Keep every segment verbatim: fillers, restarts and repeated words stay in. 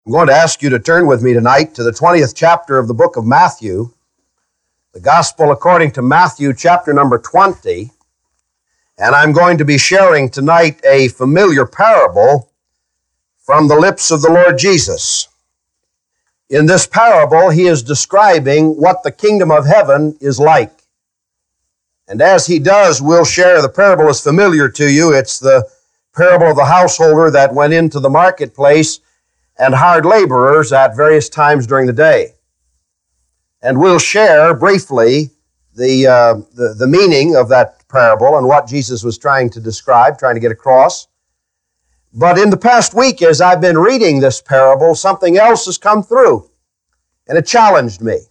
I'm going to ask you to turn with me tonight to the twentieth chapter of the book of Matthew, the Gospel according to Matthew, chapter number twenty, and I'm going to be sharing tonight a familiar parable from the lips of the Lord Jesus. In this parable, he is describing what the kingdom of heaven is like. And as he does, we'll share, the parable is familiar to you. It's the parable of the householder that went into the marketplace and hired laborers at various times during the day. And we'll share briefly the, uh, the, the meaning of that parable and what Jesus was trying to describe, trying to get across. But in the past week, as I've been reading this parable, something else has come through, and it challenged me.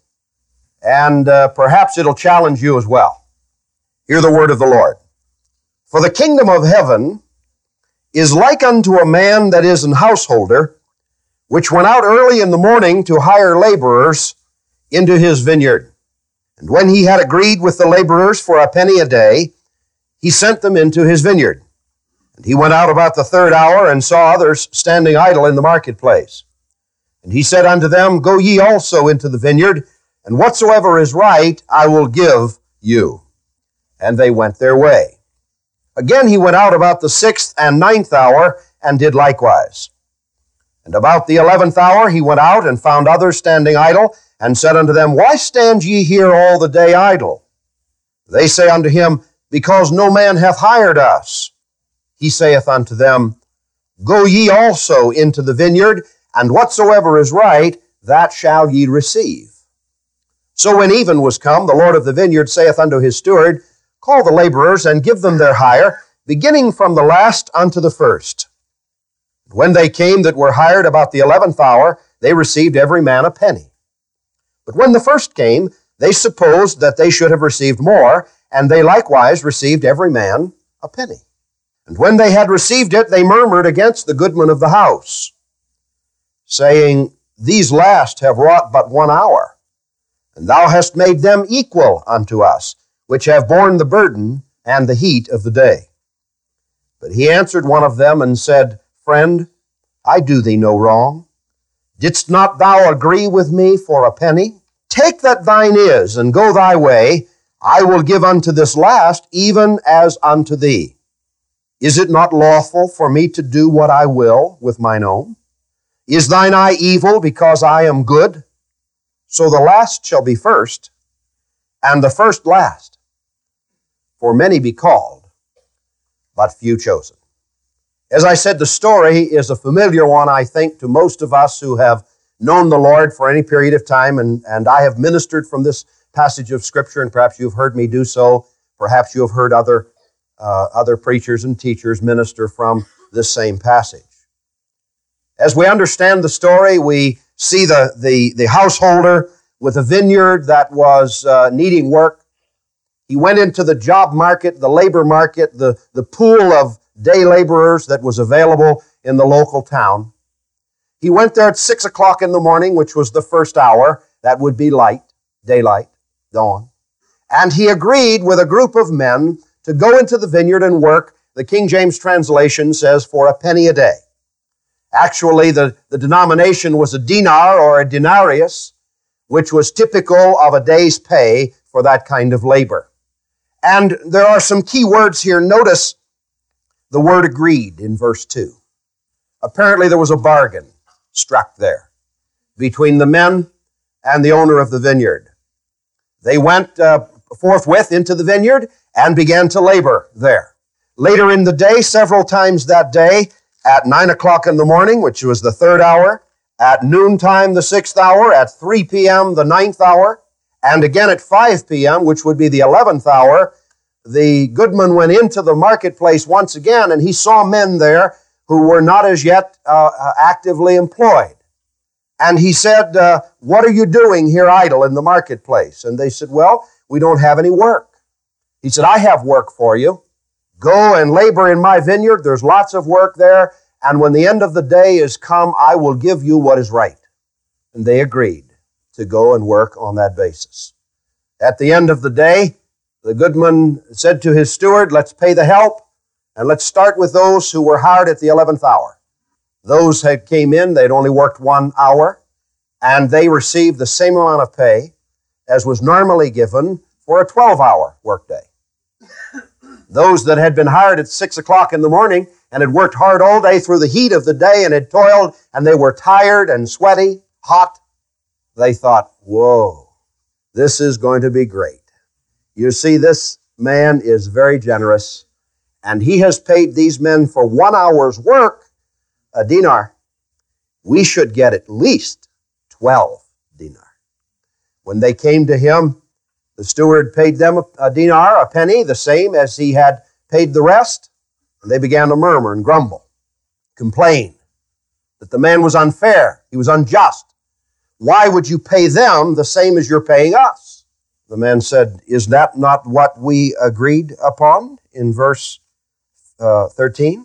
And uh, perhaps it'll challenge you as well. Hear the word of the Lord. For the kingdom of heaven is like unto a man that is an householder, which went out early in the morning to hire laborers into his vineyard. And when he had agreed with the laborers for a penny a day, he sent them into his vineyard. And he went out about the third hour and saw others standing idle in the marketplace. And he said unto them, Go ye also into the vineyard, and whatsoever is right I will give you. And they went their way. Again he went out about the sixth and ninth hour, and did likewise. And about the eleventh hour he went out and found others standing idle, and said unto them, Why stand ye here all the day idle? They say unto him, Because no man hath hired us. He saith unto them, Go ye also into the vineyard, and whatsoever is right, that shall ye receive. So when even was come, the Lord of the vineyard saith unto his steward, Call the laborers, and give them their hire, beginning from the last unto the first. When they came that were hired about the eleventh hour, they received every man a penny. But when the first came, they supposed that they should have received more, and they likewise received every man a penny. And when they had received it, they murmured against the goodman of the house, saying, These last have wrought but one hour, and thou hast made them equal unto us, which have borne the burden and the heat of the day. But he answered one of them and said, Friend, I do thee no wrong. Didst not thou agree with me for a penny? Take that thine is, and go thy way. I will give unto this last, even as unto thee. Is it not lawful for me to do what I will with mine own? Is thine eye evil because I am good? So the last shall be first, and the first last. For many be called, but few chosen. As I said, the story is a familiar one, I think, to most of us who have known the Lord for any period of time, and, and I have ministered from this passage of Scripture, and perhaps you've heard me do so. Perhaps you have heard other, uh, other preachers and teachers minister from this same passage. As we understand the story, we see the, the, the householder with a vineyard that was uh, needing work. He went into the job market, the labor market, the, the pool of day laborers that was available in the local town. He went there at six o'clock in the morning, which was the first hour. That would be light, daylight, dawn. And he agreed with a group of men to go into the vineyard and work. The King James translation says for a penny a day. Actually, the, the denomination was a dinar or a denarius, which was typical of a day's pay for that kind of labor. And there are some key words here. Notice the word agreed in verse two. Apparently there was a bargain struck there between the men and the owner of the vineyard. They went uh, forthwith into the vineyard and began to labor there. Later in the day, several times that day, at nine o'clock in the morning, which was the third hour, at noontime the sixth hour, at three p.m. the ninth hour, and again at five p.m., which would be the eleventh hour, the goodman went into the marketplace once again, and he saw men there who were not as yet uh, actively employed. And he said, uh, What are you doing here idle in the marketplace? And they said, Well, we don't have any work. He said, I have work for you. Go and labor in my vineyard. There's lots of work there. And when the end of the day is come, I will give you what is right. And they agreed to go and work on that basis. At the end of the day, the goodman said to his steward, Let's pay the help, and let's start with those who were hired at the eleventh hour. Those that came in, they'd only worked one hour, and they received the same amount of pay as was normally given for a twelve-hour workday. Those that had been hired at six o'clock in the morning and had worked hard all day through the heat of the day and had toiled, and they were tired and sweaty, hot, they thought, whoa, this is going to be great. You see, this man is very generous, and he has paid these men for one hour's work a dinar. We should get at least twelve dinar. When they came to him, the steward paid them a, a dinar, a penny, the same as he had paid the rest, and they began to murmur and grumble, complain that the man was unfair, he was unjust. Why would you pay them the same as you're paying us? The man said, is that not what we agreed upon in verse uh, thirteen?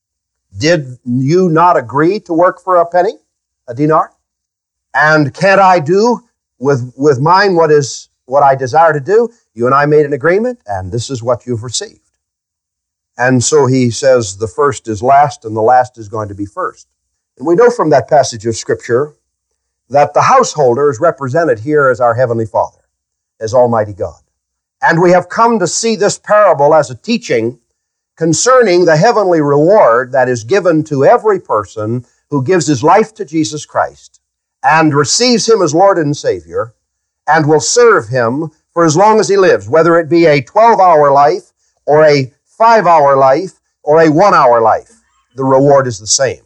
Did you not agree to work for a penny, a dinar? And can't I do with, with mine what is what I desire to do? You and I made an agreement, and this is what you've received. And so he says the first is last, and the last is going to be first. And we know from that passage of Scripture that the householder is represented here as our Heavenly Father, as Almighty God. And we have come to see this parable as a teaching concerning the heavenly reward that is given to every person who gives his life to Jesus Christ and receives Him as Lord and Savior and will serve Him for as long as he lives, whether it be a twelve-hour life or a five-hour life or a one-hour life. The reward is the same.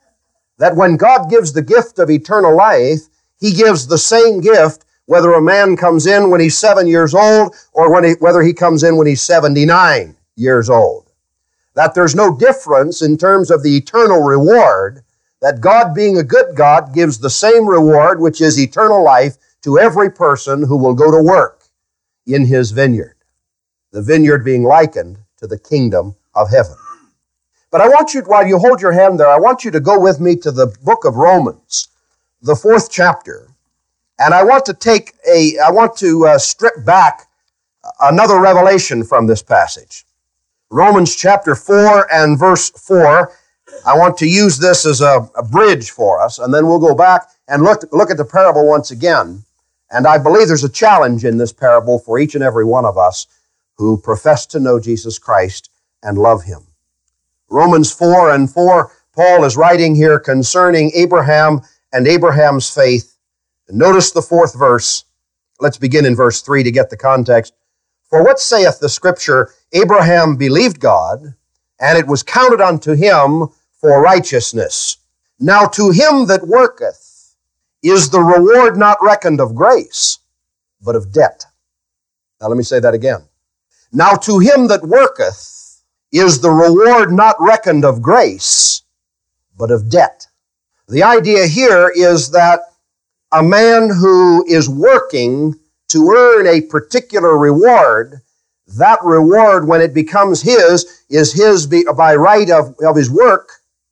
That when God gives the gift of eternal life, He gives the same gift whether a man comes in when he's seven years old or when he, whether he comes in when he's seventy-nine years old. That there's no difference in terms of the eternal reward, that God, being a good God, gives the same reward, which is eternal life, to every person who will go to work in His vineyard. The vineyard being likened to the kingdom of heaven. But I want you, while you hold your hand there, I want you to go with me to the book of Romans, the fourth chapter. And I want to take a, I want to uh, strip back another revelation from this passage. Romans chapter four and verse four. I want to use this as a, a bridge for us, and then we'll go back and look, look at the parable once again. And I believe there's a challenge in this parable for each and every one of us who profess to know Jesus Christ and love Him. Romans four and four, Paul is writing here concerning Abraham and Abraham's faith. And notice the fourth verse. Let's begin in verse three to get the context. For what saith the Scripture? Abraham believed God, and it was counted unto him for righteousness. Now to him that worketh is the reward not reckoned of grace, but of debt. Now let me say that again. Now to him that worketh is the reward not reckoned of grace, but of debt. The idea here is that a man who is working to earn a particular reward, that reward, when it becomes his, is his by right of, of his work,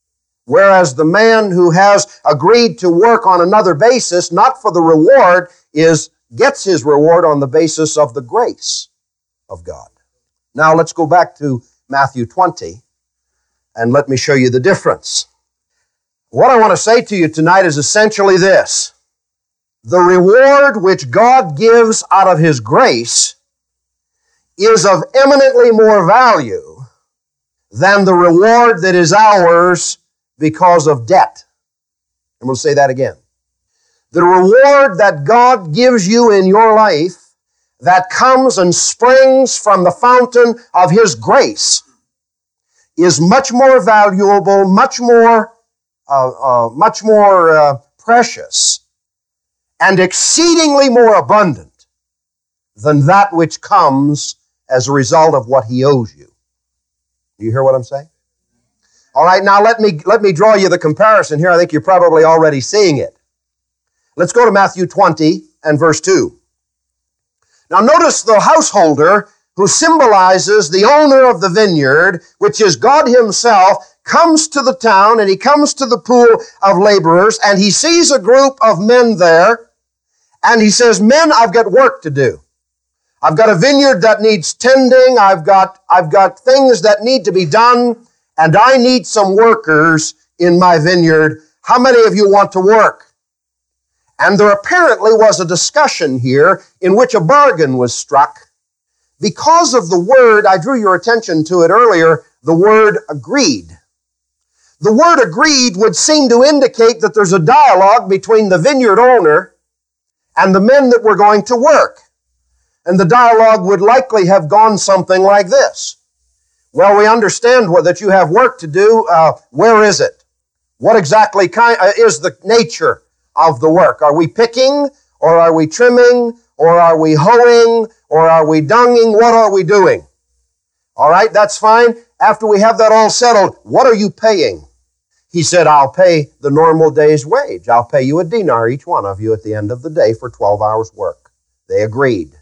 whereas the man who has agreed to work on another basis, not for the reward, is gets his reward on the basis of the grace of God. Now let's go back to Matthew twenty, and let me show you the difference. What I want to say to you tonight is essentially this. The reward which God gives out of His grace is of eminently more value than the reward that is ours because of debt. And we'll say that again. The reward that God gives you in your life that comes and springs from the fountain of His grace is much more valuable, much more, uh, uh, much more uh, precious, and exceedingly more abundant than that which comes as a result of what He owes you. Do you hear what I'm saying? All right, now let me, let me draw you the comparison here. I think you're probably already seeing it. Let's go to Matthew twenty and verse two. Now notice the householder, who symbolizes the owner of the vineyard, which is God Himself, comes to the town and he comes to the pool of laborers and he sees a group of men there and he says, men, I've got work to do. I've got a vineyard that needs tending. I've got, I've got things that need to be done, and I need some workers in my vineyard. How many of you want to work? And there apparently was a discussion here in which a bargain was struck. Because of the word, I drew your attention to it earlier, the word agreed. The word agreed would seem to indicate that there's a dialogue between the vineyard owner and the men that were going to work. And the dialogue would likely have gone something like this. Well, we understand that you have work to do. Uh, where is it? What exactly kind, uh, is the nature of the work? Are we picking, or are we trimming, or are we hoeing, or are we dunging? What are we doing? All right, that's fine. After we have that all settled, what are you paying? He said, I'll pay the normal day's wage. I'll pay you a dinar, each one of you, at the end of the day for twelve hours work. They agreed.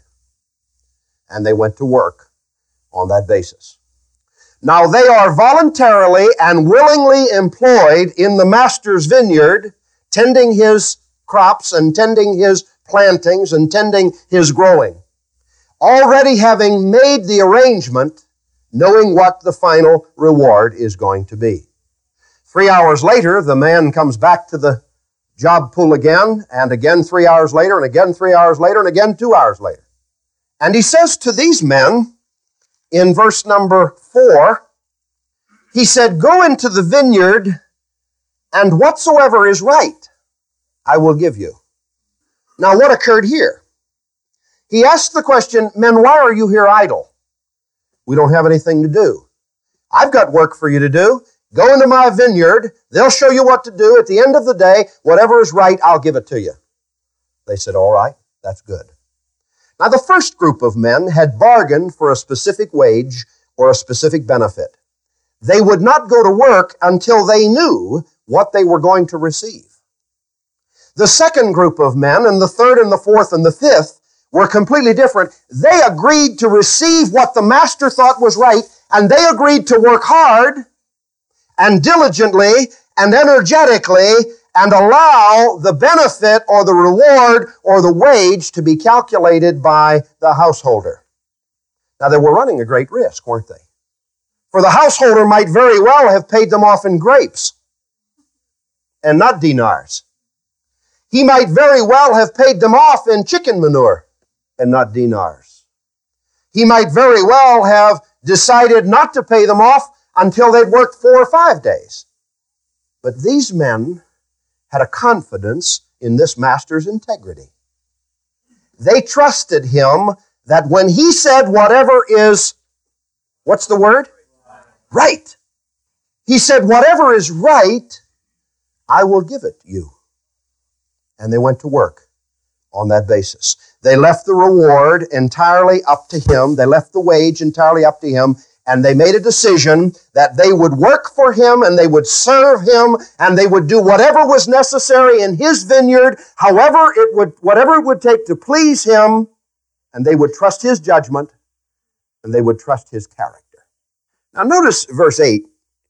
And they went to work on that basis. Now they are voluntarily and willingly employed in the master's vineyard, tending his crops and tending his plantings and tending his growing. Already having made the arrangement, knowing what the final reward is going to be. Three hours later, the man comes back to the job pool again, and again three hours later, and again three hours later, and again two hours later. And he says to these men, in verse number four, he said, go into the vineyard, and whatsoever is right, I will give you. Now, what occurred here? He asked the question, men, why are you here idle? We don't have anything to do. I've got work for you to do. Go into my vineyard. They'll show you what to do. At the end of the day, whatever is right, I'll give it to you. They said, all right, that's good. Now, the first group of men had bargained for a specific wage or a specific benefit. They would not go to work until they knew what they were going to receive. The second group of men, and the third and the fourth and the fifth, were completely different. They agreed to receive what the master thought was right, and they agreed to work hard and diligently and energetically and allow the benefit or the reward or the wage to be calculated by the householder. Now, they were running a great risk, weren't they? For the householder might very well have paid them off in grapes and not dinars. He might very well have paid them off in chicken manure and not dinars. He might very well have decided not to pay them off until they'd worked four or five days. But these men had a confidence in this master's integrity. They trusted him that when he said whatever is, what's the word? Right. He said, whatever is right, I will give it you. And they went to work on that basis. They left the reward entirely up to him. They left the wage entirely up to him. And they made a decision that they would work for him and they would serve him and they would do whatever was necessary in his vineyard, however it would, whatever it would take to please him, and they would trust his judgment and they would trust his character. Now notice verse eight,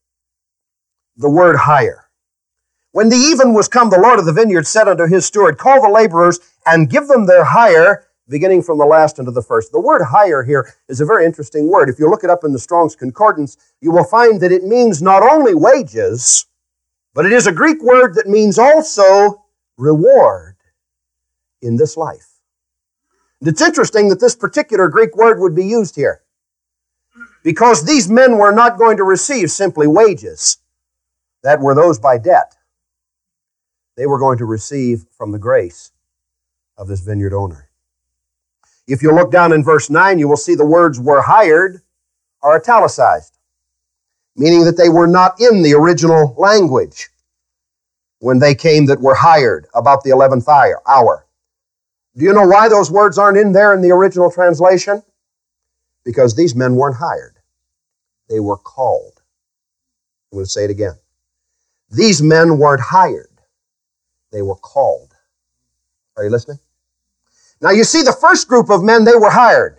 the word hire. When the even was come, the Lord of the vineyard said unto his steward, call the laborers and give them their hire, beginning from the last into the first. The word hire here is a very interesting word. If you look it up in the Strong's Concordance, you will find that it means not only wages, but it is a Greek word that means also reward in this life. And it's interesting that this particular Greek word would be used here, because these men were not going to receive simply wages that were those by debt. They were going to receive from the grace of this vineyard owner. If you look down in verse nine, you will see the words were hired are italicized, meaning that they were not in the original language when they came that were hired about the eleventh hour. Do you know why those words aren't in there in the original translation? Because these men weren't hired. They were called. I'm going to say it again. These men weren't hired. They were called. Are you listening? Now you see, the first group of men, they were hired.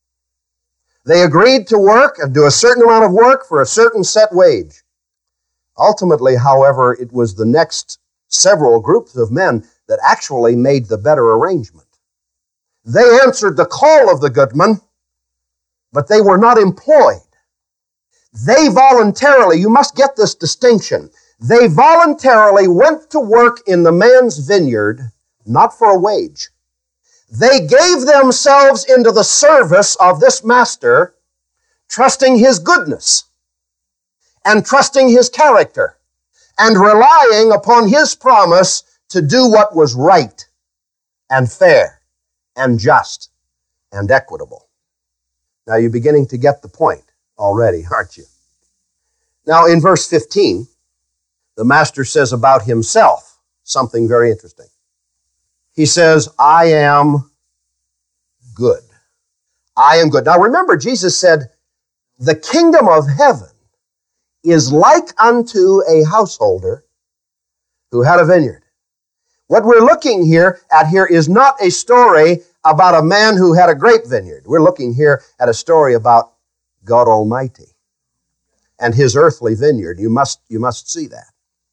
They agreed to work and do a certain amount of work for a certain set wage. Ultimately, however, it was the next several groups of men that actually made the better arrangement. They answered the call of the goodman, but they were not employed. They voluntarily, you must get this distinction, They voluntarily went to work in the man's vineyard, not for a wage. They gave themselves into the service of this master, trusting his goodness and trusting his character and relying upon his promise to do what was right and fair and just and equitable. Now you're beginning to get the point already, aren't you? Now in verse fifteen, the master says about himself something very interesting. He says, I am good. I am good. Now remember, Jesus said, the kingdom of heaven is like unto a householder who had a vineyard. What we're looking here at here is not a story about a man who had a grape vineyard. We're looking here at a story about God Almighty and his earthly vineyard. You must, you must see that.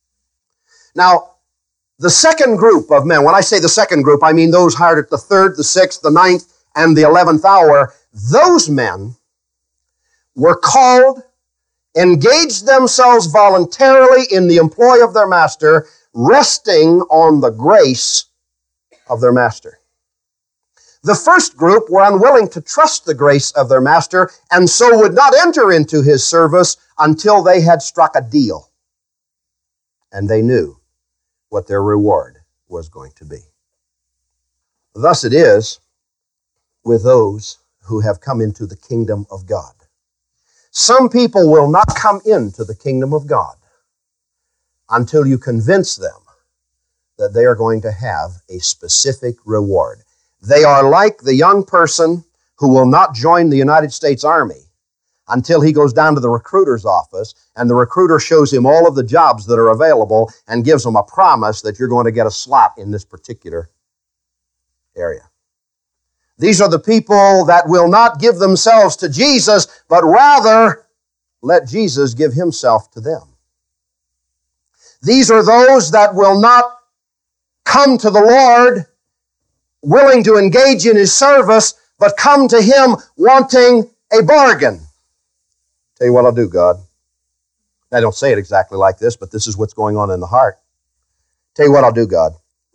Now, the second group of men, when I say the second group, I mean those hired at the third, the sixth, the ninth, and the eleventh hour. Those men were called, engaged themselves voluntarily in the employ of their master, resting on the grace of their master. The first group were unwilling to trust the grace of their master and so would not enter into his service until they had struck a deal. And they knew what their reward was going to be. Thus it is with those who have come into the kingdom of God. Some people will not come into the kingdom of God until you convince them that they are going to have a specific reward. They are like the young person who will not join the United States Army until he goes down to the recruiter's office and the recruiter shows him all of the jobs that are available and gives him a promise that you're going to get a slot in this particular area. These are the people that will not give themselves to Jesus, but rather let Jesus give himself to them. These are those that will not come to the Lord willing to engage in his service, but come to him wanting a bargain. Tell you what I'll do, God. I don't say it exactly like this, but this is what's going on in the heart. Tell you what I'll do, God.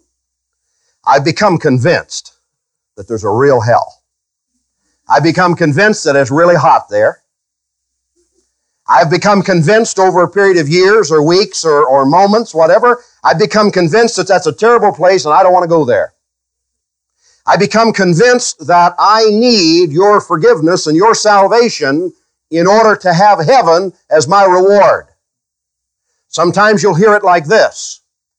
I've become convinced that there's a real hell. I've become convinced that it's really hot there. I've become convinced over a period of years or weeks or, or moments, whatever, I've become convinced that that's a terrible place and I don't want to go there. I become convinced that I need your forgiveness and your salvation in order to have heaven as my reward. Sometimes you'll hear it like this.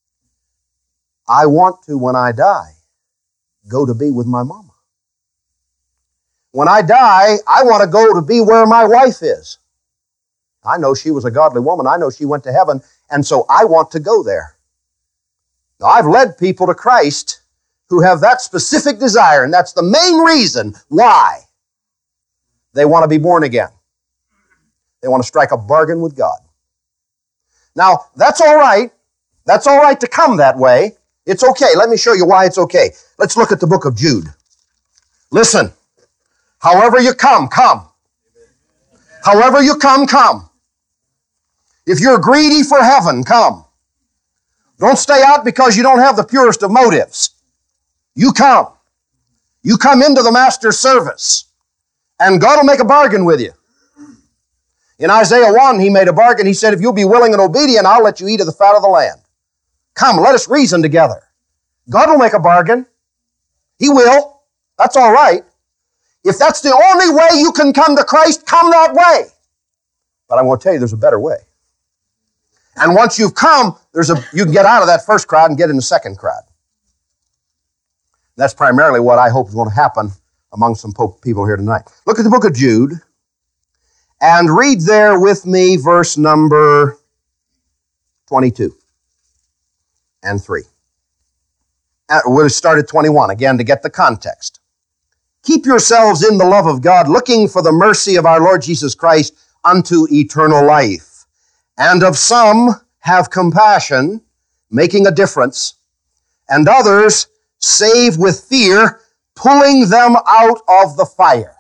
I want to, when I die, go to be with my mama. When I die, I want to go to be where my wife is. I know she was a godly woman. I know she went to heaven, and so I want to go there. Now, I've led people to Christ who have that specific desire, and that's the main reason why they want to be born again. They want to strike a bargain with God. Now, that's all right. That's all right to come that way. It's okay. Let me show you why it's okay. Let's look at the book of Jude. Listen, however you come, come. However you come, come. If you're greedy for heaven, come. Don't stay out because you don't have the purest of motives. You come. You come into the master's service, and God will make a bargain with you. In Isaiah one, he made a bargain. He said, if you'll be willing and obedient, I'll let you eat of the fat of the land. Come, let us reason together. God will make a bargain. He will. That's all right. If that's the only way you can come to Christ, come that way. But I'm going to tell you there's a better way. And once you've come, there's a you can get out of that first crowd and get in the second crowd. That's primarily what I hope is going to happen among some people here tonight. Look at the book of Jude and read there with me verse number twenty-two and three. We'll start at twenty-one again to get the context. Keep yourselves in the love of God, looking for the mercy of our Lord Jesus Christ unto eternal life. And of some have compassion, making a difference, and others save with fear, pulling them out of the fire.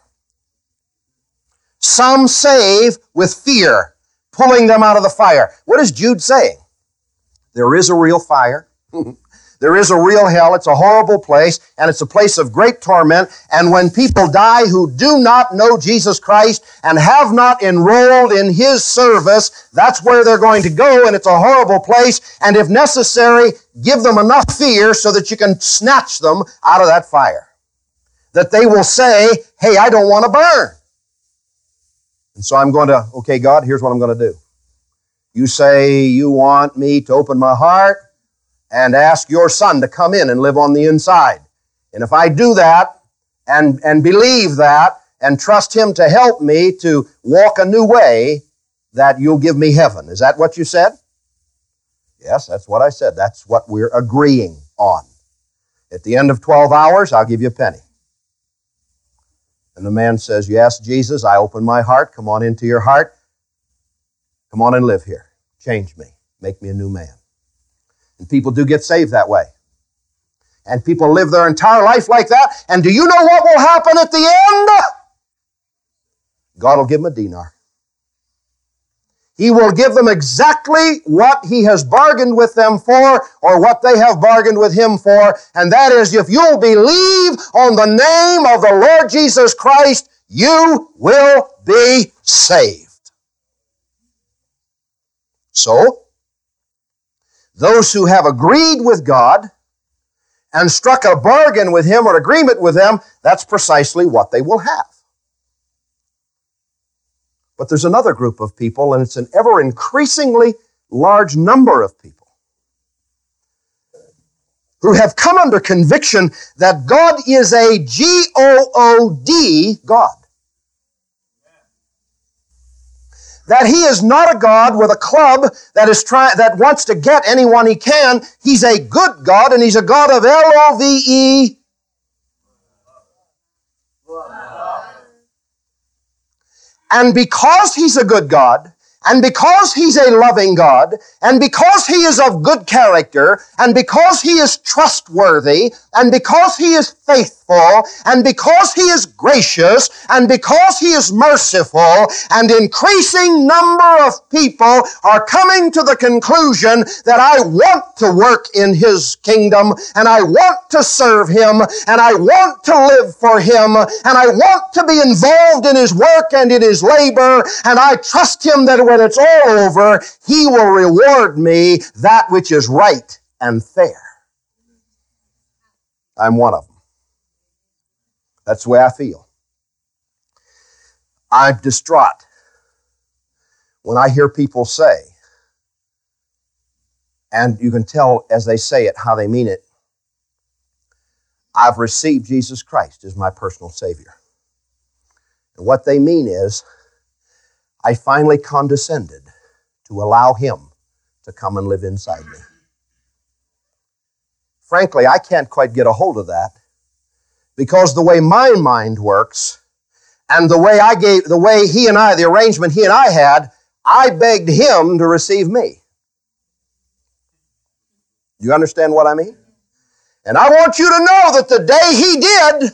Some save with fear, pulling them out of the fire. What is Jude saying? There is a real fire. There is a real hell. It's a horrible place, and it's a place of great torment. And when people die who do not know Jesus Christ and have not enrolled in His service, that's where they're going to go, and it's a horrible place. And if necessary, give them enough fear so that you can snatch them out of that fire. That they will say, hey, I don't want to burn. And so I'm going to, okay, God, here's what I'm going to do. You say you want me to open my heart and ask your Son to come in and live on the inside. And if I do that and, and believe that and trust Him to help me to walk a new way, that you'll give me heaven. Is that what you said? Yes, that's what I said. That's what we're agreeing on. At the end of twelve hours, I'll give you a penny. And the man says, yes, Jesus, I open my heart. Come on into your heart. Come on and live here. Change me. Make me a new man. And people do get saved that way. And people live their entire life like that. And do you know what will happen at the end? God will give them a dinar. He will give them exactly what He has bargained with them for, or what they have bargained with Him for. And that is, if you'll believe on the name of the Lord Jesus Christ, you will be saved. So, those who have agreed with God and struck a bargain with Him or agreement with Him, that's precisely what they will have. But there's another group of people, and it's an ever increasingly large number of people, who have come under conviction that God is a G O O D God. That He is not a God with a club that is try, that wants to get anyone He can. He's a good God, and He's a God of L O V E. And because He's a good God, and because He's a loving God, and because He is of good character, and because He is trustworthy, and because He is faithful, and because He is gracious, and because He is merciful, an increasing number of people are coming to the conclusion that I want to work in His kingdom, and I want to serve Him, and I want to live for Him, and I want to be involved in His work and in His labor, and I trust Him that when it's all over, He will reward me that which is right and fair. I'm one of them. That's the way I feel. I'm distraught when I hear people say, and you can tell as they say it how they mean it, I've received Jesus Christ as my personal Savior. And what they mean is, I finally condescended to allow Him to come and live inside me. Frankly, I can't quite get a hold of that, because the way my mind works and the way I gave, the way he and I, the arrangement he and I had, I begged Him to receive me. Do you understand what I mean? And I want you to know that the day He did,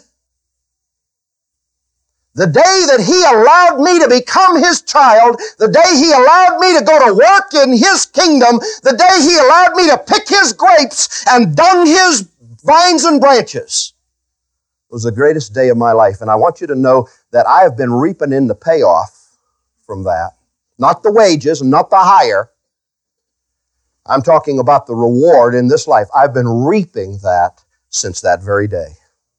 the day that He allowed me to become His child, the day He allowed me to go to work in His kingdom, the day He allowed me to pick His grapes and dung His vines and branches, was the greatest day of my life. And I want you to know that I have been reaping in the payoff from that. Not the wages, not the hire. I'm talking about the reward in this life. I've been reaping that since that very day.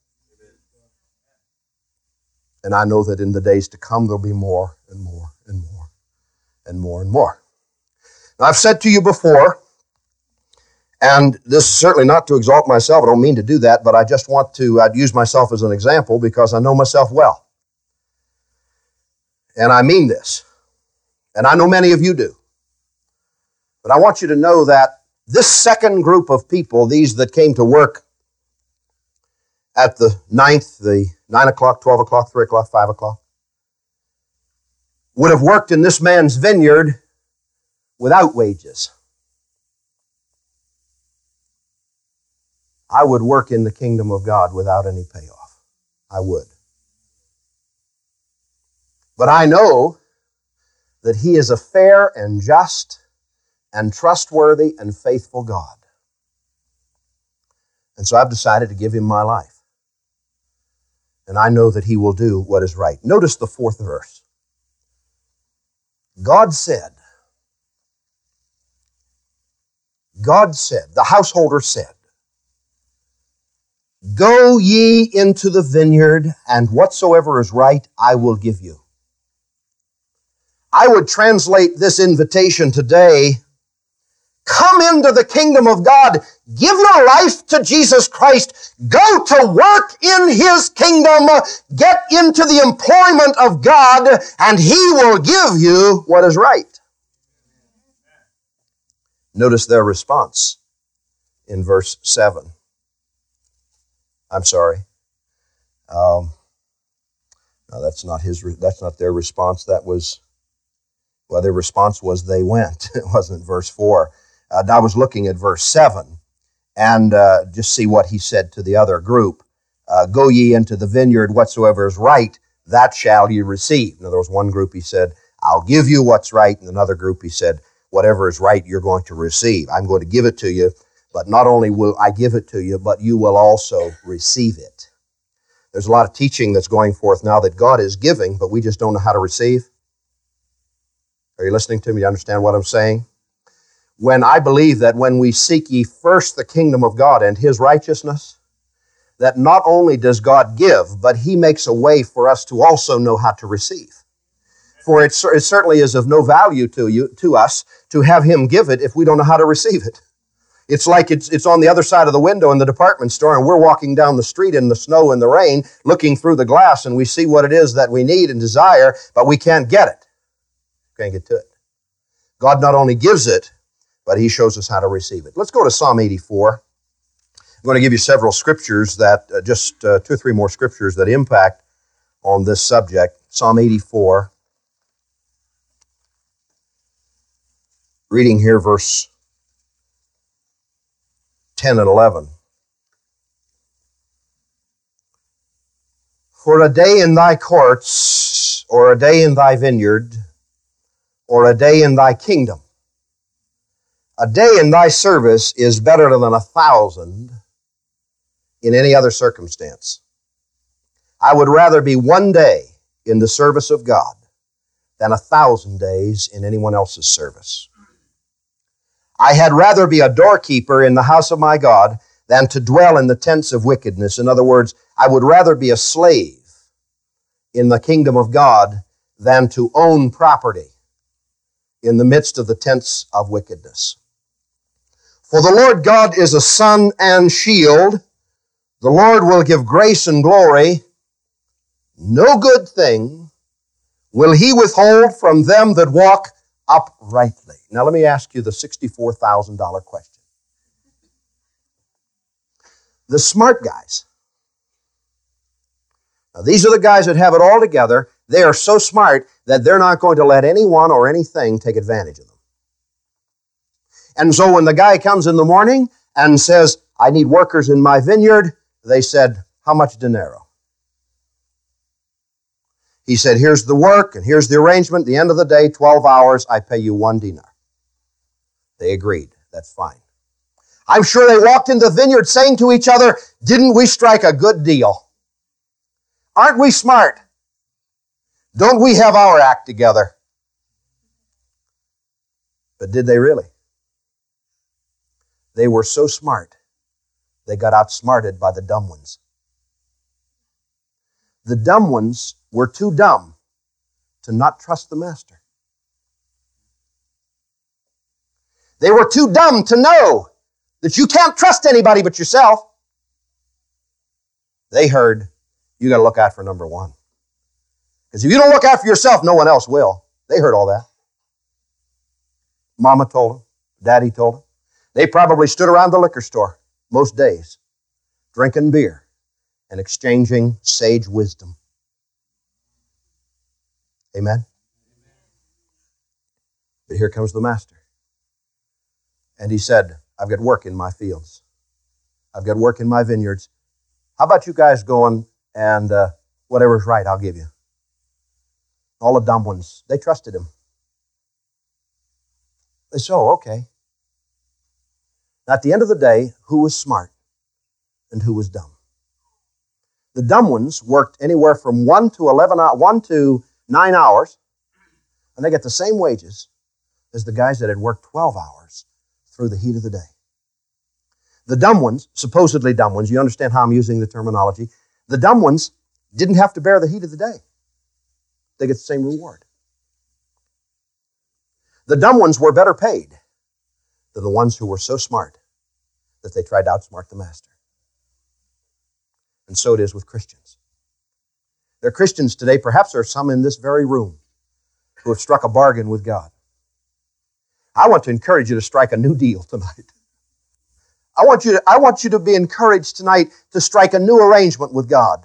And I know that in the days to come, there'll be more and more and more and more and more. Now, I've said to you before, and this is certainly not to exalt myself. I don't mean to do that, but I just want to I'd use myself as an example because I know myself well. And I mean this. And I know many of you do. But I want you to know that this second group of people, these that came to work at the ninth, the nine o'clock, twelve o'clock, three o'clock, five o'clock, would have worked in this man's vineyard without wages. I would work in the kingdom of God without any payoff. I would. But I know that He is a fair and just and trustworthy and faithful God. And so I've decided to give him my life. And I know that he will do what is right. Notice the fourth verse. God said, God said, the householder said, "Go ye into the vineyard, and whatsoever is right I will give you." I would translate this invitation today, come into the kingdom of God, give your life to Jesus Christ, go to work in his kingdom, get into the employment of God, and he will give you what is right. Notice their response in verse seven. I'm sorry. Um, no, that's not his. That's not their response. That was, well, their response was they went. It wasn't verse four. Uh, I was looking at verse seven, and uh, just see what he said to the other group. Uh, Go ye into the vineyard, whatsoever is right, that shall ye receive. In other words, one group he said, I'll give you what's right, and another group he said, whatever is right, you're going to receive. I'm going to give it to you, but not only will I give it to you, but you will also receive it. There's a lot of teaching that's going forth now that God is giving, but we just don't know how to receive. Are you listening to me? You understand what I'm saying? When I believe that when we seek ye first the kingdom of God and his righteousness, that not only does God give, but he makes a way for us to also know how to receive. For it, it certainly is of no value to you, to us, to have him give it if we don't know how to receive it. It's like it's, it's on the other side of the window in the department store, and we're walking down the street in the snow and the rain, looking through the glass, and we see what it is that we need and desire, but we can't get it. Can't get to it. God not only gives it, but he shows us how to receive it. Let's go to Psalm eighty-four. I'm going to give you several scriptures that, uh, just uh, two or three more scriptures that impact on this subject. Psalm eighty-four. Reading here verse ten and eleven. For a day in thy courts, or a day in thy vineyard, or a day in thy kingdom, a day in thy service is better than a thousand in any other circumstance. I would rather be one day in the service of God than a thousand days in anyone else's service. I had rather be a doorkeeper in the house of my God than to dwell in the tents of wickedness. In other words, I would rather be a slave in the kingdom of God than to own property in the midst of the tents of wickedness. For the Lord God is a sun and shield. The Lord will give grace and glory. No good thing will he withhold from them that walk uprightly. Now let me ask you the sixty-four thousand dollars question. The smart guys. Now these are the guys that have it all together. They are so smart that they're not going to let anyone or anything take advantage of them. And so when the guy comes in the morning and says, I need workers in my vineyard, they said, how much dinero? He said, here's the work and here's the arrangement. At the end of the day, twelve hours, I pay you one dinar. They agreed. That's fine. I'm sure they walked into the vineyard saying to each other, didn't we strike a good deal? Aren't we smart? Don't we have our act together? But did they really? They were so smart, they got outsmarted by the dumb ones. The dumb ones were too dumb to not trust the master. They were too dumb to know that you can't trust anybody but yourself. They heard, you got to look out for number one. Because if you don't look out for yourself, no one else will. They heard all that. Mama told them. Daddy told them. They probably stood around the liquor store most days, drinking beer and exchanging sage wisdom. Amen? But here comes the master. And he said, I've got work in my fields. I've got work in my vineyards. How about you guys going and uh, whatever's right, I'll give you. All the dumb ones, they trusted him. They say, oh, okay. At the end of the day, who was smart and who was dumb? The dumb ones worked anywhere from one to eleven, one to nine hours, and they get the same wages as the guys that had worked twelve hours through the heat of the day. The dumb ones, supposedly dumb ones, you understand how I'm using the terminology, the dumb ones didn't have to bear the heat of the day. They get the same reward. The dumb ones were better paid than the ones who were so smart that they tried to outsmart the master. And so it is with Christians. There are Christians today, perhaps there are some in this very room, who have struck a bargain with God. I want to encourage you to strike a new deal tonight. I want you to, I want you to be encouraged tonight to strike a new arrangement with God.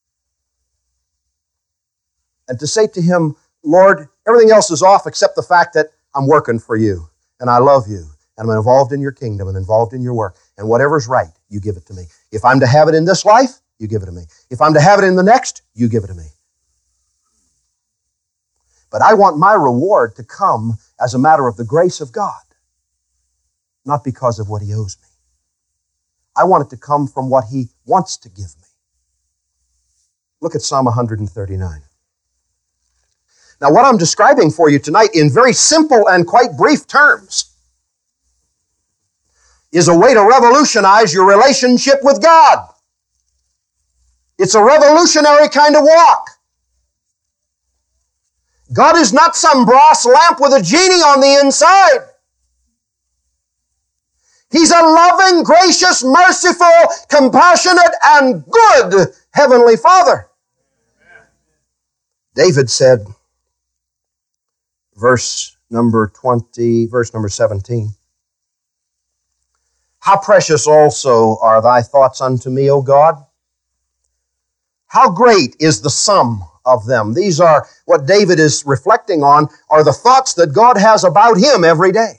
And to say to Him, Lord, everything else is off except the fact that I'm working for you, and I love you, and I'm involved in your kingdom and involved in your work, and whatever's right, you give it to me. If I'm to have it in this life, you give it to me. If I'm to have it in the next, you give it to me. But I want my reward to come as a matter of the grace of God, not because of what He owes me. I want it to come from what He wants to give me. Look at Psalm one thirty-nine. Now, what I'm describing for you tonight in very simple and quite brief terms is a way to revolutionize your relationship with God. It's a revolutionary kind of walk. God is not some brass lamp with a genie on the inside. He's a loving, gracious, merciful, compassionate, and good Heavenly Father. David said, verse number twenty, verse number seventeen, how precious also are thy thoughts unto me, O God. How great is the sum of them. These are what David is reflecting on, are the thoughts that God has about him every day.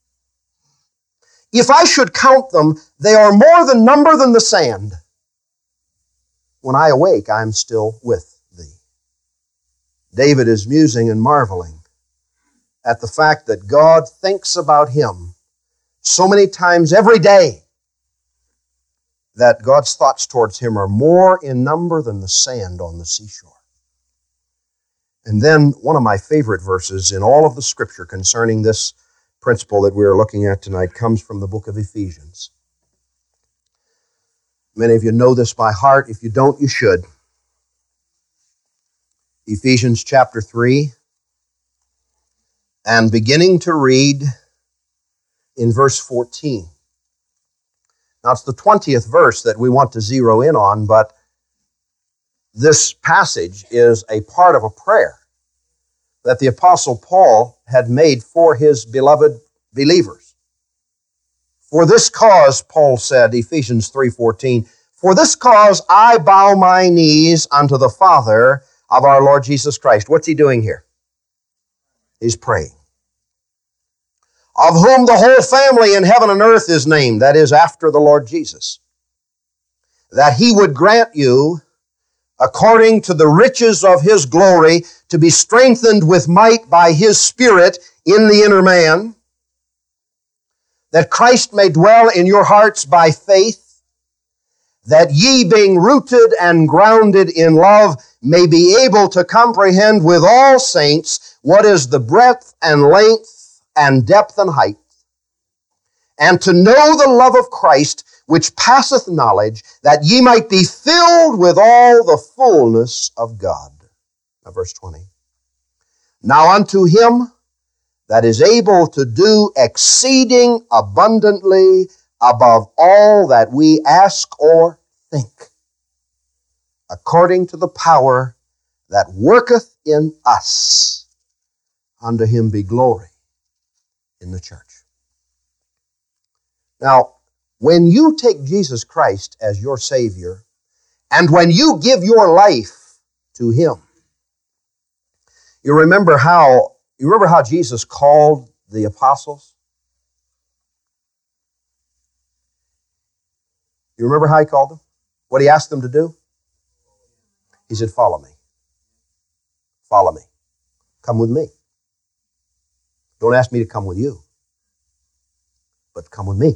If I should count them, they are more than number than the sand. When I awake, I am still with thee. David is musing and marveling at the fact that God thinks about him so many times every day that God's thoughts towards him are more in number than the sand on the seashore. And then one of my favorite verses in all of the Scripture concerning this principle that we are looking at tonight comes from the book of Ephesians. Many of you know this by heart. If you don't, you should. Ephesians chapter three, and beginning to read in verse fourteen. Now, it's the twentieth verse that we want to zero in on, but this passage is a part of a prayer that the Apostle Paul had made for his beloved believers. For this cause, Paul said, Ephesians three fourteen, for this cause I bow my knees unto the Father of our Lord Jesus Christ. What's he doing here? He's praying. Of whom the whole family in heaven and earth is named, that is, after the Lord Jesus, that he would grant you, according to the riches of his glory, to be strengthened with might by his Spirit in the inner man, that Christ may dwell in your hearts by faith, that ye, being rooted and grounded in love, may be able to comprehend with all saints what is the breadth and length and depth and height, and to know the love of Christ, which passeth knowledge, that ye might be filled with all the fullness of God. Now, verse twenty. Now unto him that is able to do exceeding abundantly above all that we ask or think, according to the power that worketh in us, unto him be glory in the church. Now, when you take Jesus Christ as your Savior, and when you give your life to him, you remember how you remember how Jesus called the apostles? You remember how he called them? What he asked them to do? He said, follow me. Follow me. Come with me. Don't ask me to come with you. but come with me.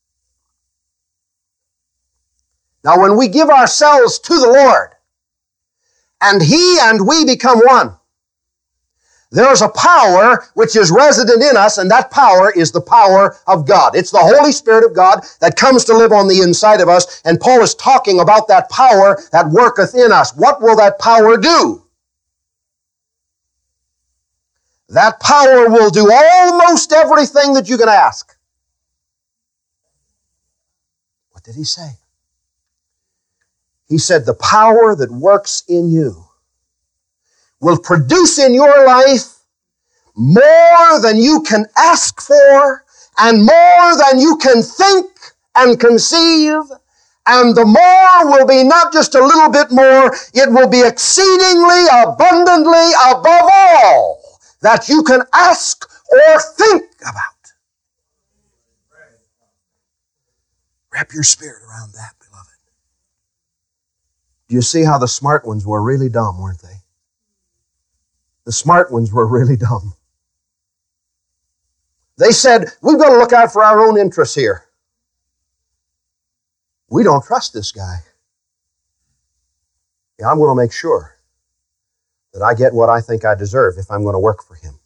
Now, when we give ourselves to the Lord, and He and we become one, there's a power which is resident in us, and that power is the power of God. It's the Holy Spirit of God that comes to live on the inside of us, and Paul is talking about that power that worketh in us. What will that power do? That power will do almost everything that you can ask. What did he say? He said, the power that works in you will produce in your life more than you can ask for and more than you can think and conceive. And the more will be not just a little bit more, it will be exceedingly abundantly above all that you can ask or think about. Wrap your spirit around that, beloved. Do you see how the smart ones were really dumb, weren't they? The smart ones were really dumb. They said, we've got to look out for our own interests here. We don't trust this guy. Yeah, I'm going to make sure that I get what I think I deserve if I'm going to work for him.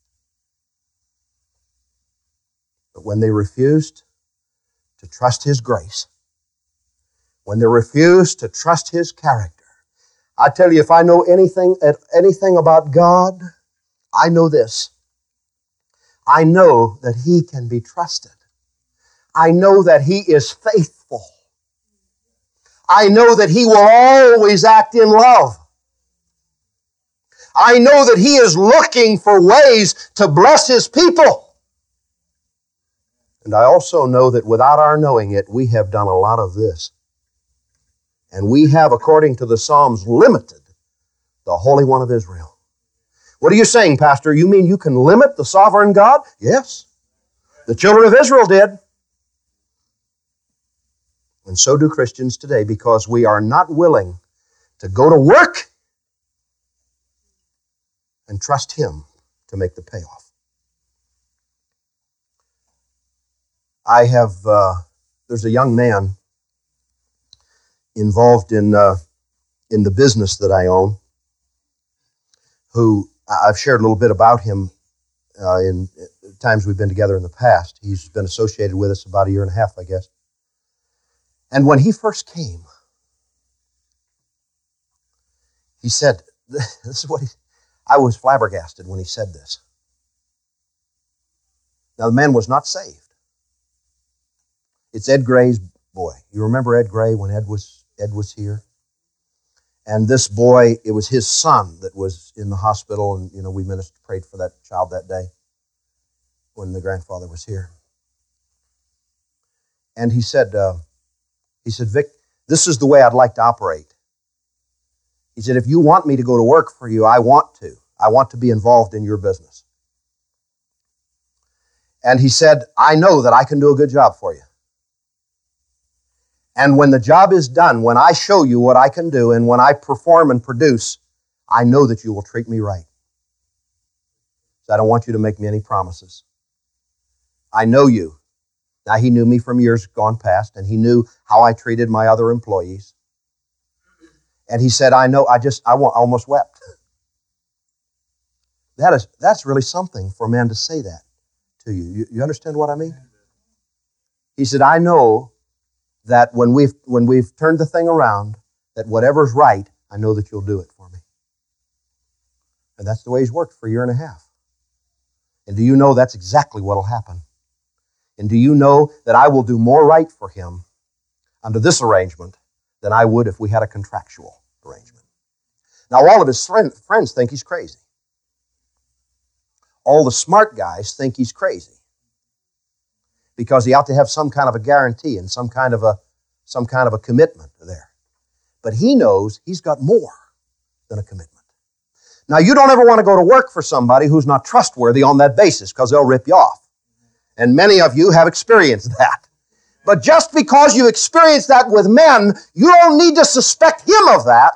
But when they refused to trust his grace, when they refused to trust his character, I tell you, if I know anything, anything about God, I know this. I know that He can be trusted. I know that He is faithful. I know that He will always act in love. I know that He is looking for ways to bless His people. And I also know that without our knowing it, we have done a lot of this. And we have, according to the Psalms, limited the Holy One of Israel. What are you saying, Pastor? You mean you can limit the sovereign God? Yes. The children of Israel did. And so do Christians today, because we are not willing to go to work and trust Him to make the payoff. I have, uh, there's a young man involved in uh, in the business that I own, who I've shared a little bit about him uh, in times we've been together in the past. He's been associated with us about a year and a half, I guess. And when he first came, he said, this is what he, I was flabbergasted when he said this. Now, the man was not saved. It's Ed Gray's boy. You remember Ed Gray when Ed was Ed was here? And this boy, it was his son that was in the hospital, and you know we ministered, prayed for that child that day when the grandfather was here. And he said, uh, he said, Vic, this is the way I'd like to operate. He said, if you want me to go to work for you, I want to. I want to be involved in your business. And he said, I know that I can do a good job for you. And when the job is done, when I show you what I can do, and when I perform and produce, I know that you will treat me right. So I don't want you to make me any promises. I know you. Now, he knew me from years gone past, and he knew how I treated my other employees. And he said, I know, I just, I almost wept. That is, that's really something for a man to say that to you. You, you understand what I mean? He said, I know that when we've, when we've turned the thing around, that whatever's right, I know that you'll do it for me. And that's the way he's worked for a year and a half. And do you know that's exactly what will happen? And do you know that I will do more right for him under this arrangement than I would if we had a contractual arrangement? Now, all of his friend, friends think he's crazy. All the smart guys think he's crazy, because he ought to have some kind of a guarantee and some kind of a some kind of a commitment there. But he knows he's got more than a commitment. Now, you don't ever want to go to work for somebody who's not trustworthy on that basis, because they'll rip you off. And many of you have experienced that. But just because you experienced that with men, you don't need to suspect him of that.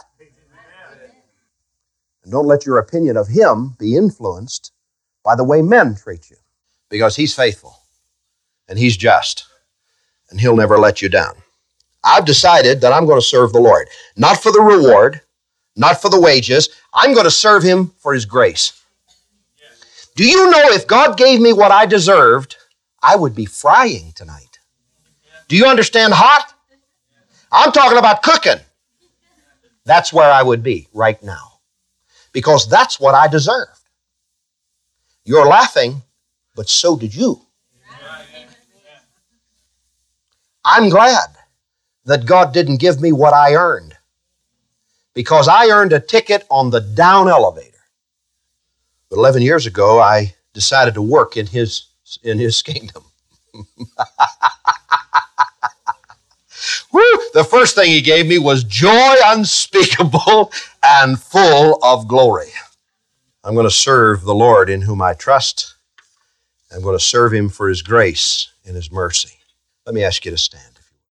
And don't let your opinion of him be influenced by the way men treat you, because he's faithful. and He's just, and He'll never let you down. I've decided that I'm going to serve the Lord, not for the reward, not for the wages. I'm going to serve Him for His grace. Do you know if God gave me what I deserved, I would be frying tonight? Do you understand hot? I'm talking about cooking. That's where I would be right now, because that's what I deserved. You're laughing, but so did you. I'm glad that God didn't give me what I earned, because I earned a ticket on the down elevator. But eleven years ago, I decided to work in His, in His kingdom. Woo! The first thing He gave me was joy unspeakable and full of glory. I'm going to serve the Lord in whom I trust. I'm going to serve Him for His grace and His mercy. Let me ask you to stand.